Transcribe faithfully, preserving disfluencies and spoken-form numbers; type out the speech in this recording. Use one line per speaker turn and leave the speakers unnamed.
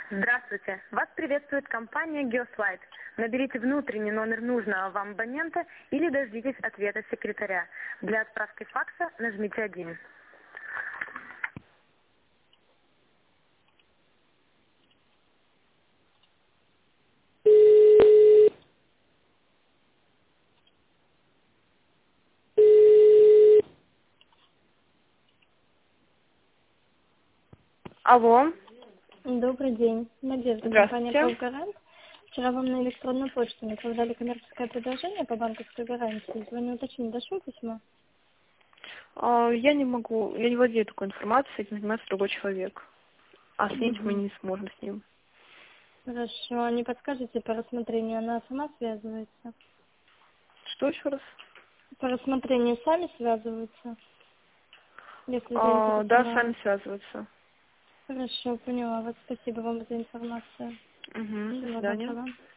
Здравствуйте. Вас приветствует компания Geoslight. Наберите внутренний номер нужного вам абонента или дождитесь ответа секретаря. Для отправки факса нажмите один. Алло.
Добрый день. Надежда, компания
Здравствуйте.
«Полгарант». Вчера вам на электронную почту направляли коммерческое предложение по банковской гарантии. Звоню уточнить, дошло письмо?
А, Я не могу, я не владею такой информацией, этим занимается другой человек. А снять мы
Угу.
не сможем с ним.
Хорошо. Не подскажете по рассмотрению, она сама связывается?
Что еще раз?
По рассмотрению сами связываются, если
А, да,
заинтересованы?
сами связываются.
Хорошо, поняла вас. Спасибо вам за информацию.
Угу, до
Всего
свидания.
доброго.